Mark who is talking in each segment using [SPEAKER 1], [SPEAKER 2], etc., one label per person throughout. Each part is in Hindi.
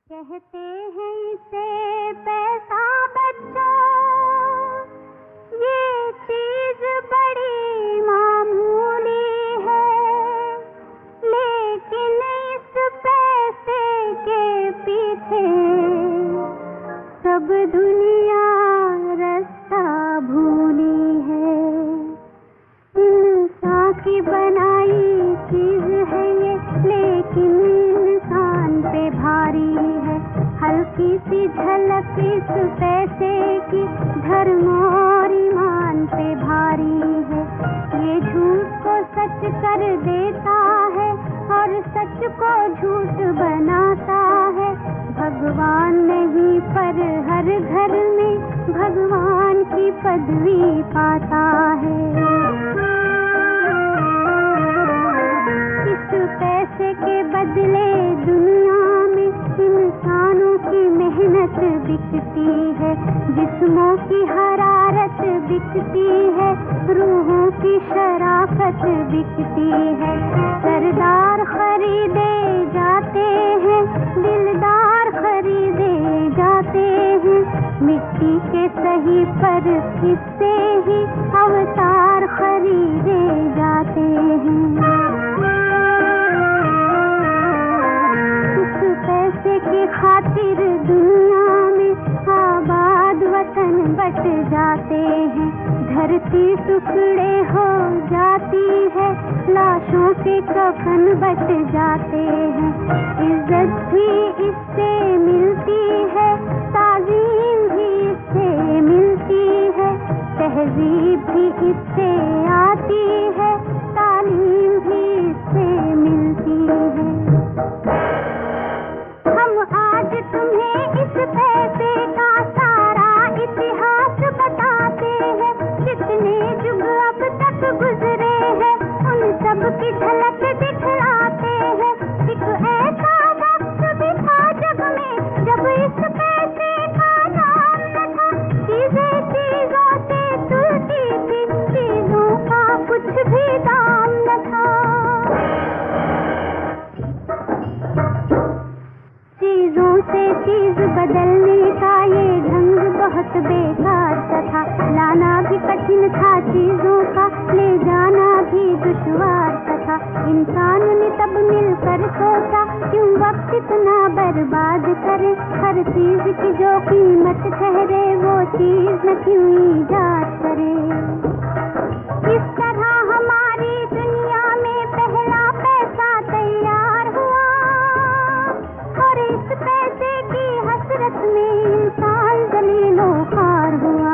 [SPEAKER 1] कहते हैं इसे पैसा बच्चों, ये चीज बड़ी मामूली है, लेकिन इस पैसे के पीछे सब दुनिया रास्ता भूली है। इंसान की बनाई चीज है ये, लेकिन इंसान पे भारी है। हल्की सी झलक इस पैसे की धर्म और ईमान पे भारी है। ये झूठ को सच कर देता है और सच को झूठ बनाता है। भगवान नहीं पर हर घर में भगवान की पदवी पाता है। इस पैसे के बदले दुनिया में इंसानों की मेहनत बिकती है, जिस्मों की हरारत बिकती है, रूहों की शराफत बिकती है। सरदार खरीदे जाते हैं, दिलदार खरीदे जाते हैं, मिट्टी के सही पर हिस्से ही अवतार खरीदे जाते हैं। पैसे की खातिर दुनिया में आबाद वतन बट जाते हैं, धरती टुकड़े हो जाती है, लाशों के कफन बच जाते हैं। इज्जत भी इससे मिलती है, ताज़ीम भी इससे मिलती है, तहजीब भी इससे आती है, तालीम भी इससे मिलती है। हम आज तुम्हें इस पैसे का सारा इतिहास बताते हैं, जितने युग अब तक गुजरे हैं उन सब की झलक दिखलाते हैं। एक ऐसा वक्त भी था जग में जब इस पैसे का नाम न था, चीजें चीजों से तुलती थी, चीजों का कुछ भी दाम न था। चीजों से चीज बदलने का ये ढंग बहुत बेकार सा था, लाना भी कठिन था चीजों का, ले जाना भी दुश्वार सा था। इंसान ने तब मिलकर सोचा क्यों वक्त इतना बर्बाद करे, हर चीज की जो कीमत ठहरे वो चीज न क्यों ईजाद करे। इस तरह हमारी दुनिया में पहला पैसा तैयार हुआ और इस पैसे की हसरत में इंसान जलीलो ख्वार हुआ।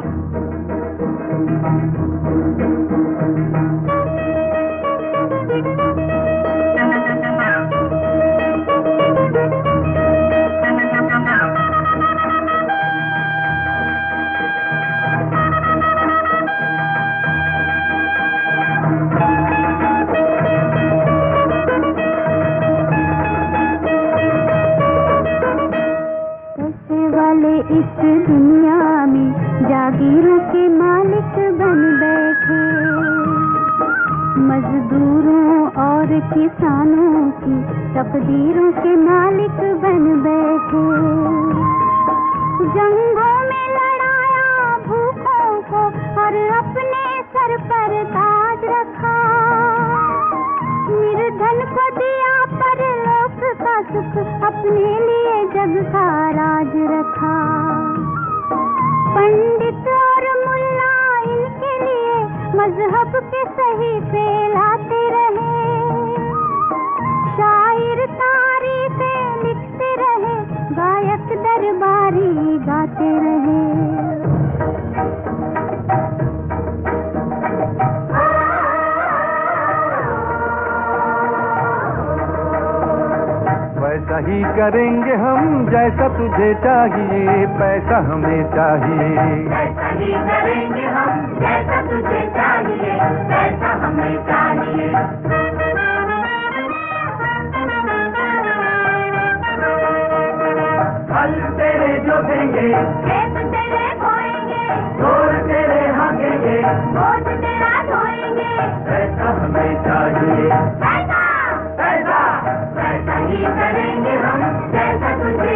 [SPEAKER 1] इस दुनिया में जागीरों के मालिक बन बैठे, मजदूरों और किसानों की तकदीरों के मालिक बन बैठे। जंगों में लड़ाया भूखों को और अपने सर पर ताज रखा, निर्धन को दिया परलोक का सुख, अपने लिए जग का राज रखा। पंडित और मुल्ला इनके लिए मजहब के सही फैलाते रहे, शायर तारीफें लिखते रहे, गायक दरबारी गाते रहे।
[SPEAKER 2] वैसा ही करेंगे हम जैसा तुझे चाहिए, पैसा हमें चाहिए।
[SPEAKER 3] वैसा ही करेंगे हम जैसा तुझे चाहिए, पैसा हमें चाहिए। फल तेरे जो देंगे, खेत तेरे बोएंगे, ढोल तेरे हाँकेंगे, बोझ तेरा ढोएंगे, पैसा हमें चाहिए। पैसा पैसा पैसा ही करेंगे हम जैसा तुझे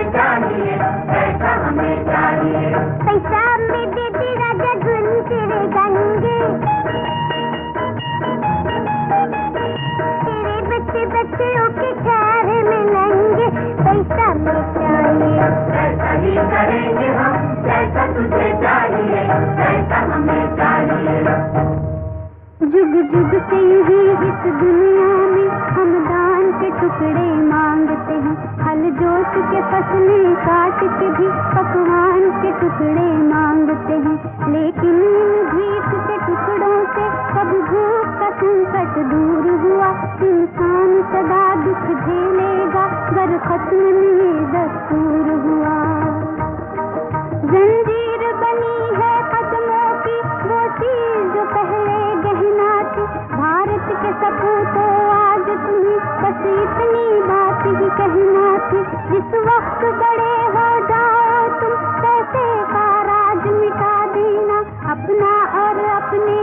[SPEAKER 1] ले आइए।
[SPEAKER 3] वैसा ही करेंगे हम, जैसा तुझे चाहिए, वैसा हमें चाहिए।
[SPEAKER 1] जुग जुग से ही इस दुनिया में हम दान के टुकड़े मांगते हैं, हल जोत के फसलें काट के भी पकवान के टुकड़े मांगते हैं। लेकिन इन भीख के टुकड़ों से कब भूख का संकट दूर हुआ? इंसान सदा दुख झेलेगा गर खत्म नहीं दस्तूर हुआ। जंजीर बनी है कदमों की वो चीज जो पहले गहना थी। भारत के सपूतों आज तुम्हें बस इतनी बात ही कहना थी। जिस वक्त बड़े हो जाओ तुम पैसे का राज मिटा देना, अपना और अपने